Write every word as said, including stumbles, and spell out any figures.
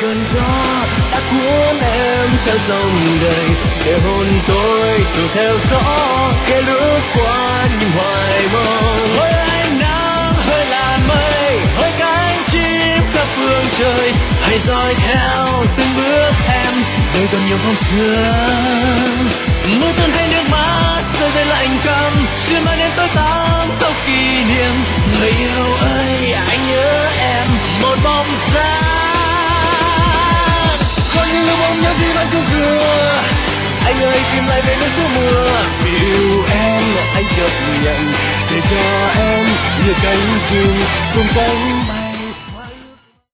cơn gió đã cuốn em theo dòng đời, để hồn tôi tự theo gió khẽ lướt qua những hoài mong. Hơi ánh nắng, hơi làn mây, hơi cánh chim khắp phương trời, hãy dõi theo từng bước em, đời còn nhiều hôm xưa. Mưa tuôn hay nước mắt rơi rơi lạnh căm, xuyên bao đêm tối tăm khóc kỷ niệm. Người yêu ơi, anh nhớ em một bóng dáng. Có những lúc ôm nhớ gì vẫn cứ xưa, anh ơi tìm lại về nơi phố mưa. Vì yêu em anh chấp nhận để cho em như cánh chim cùng cánh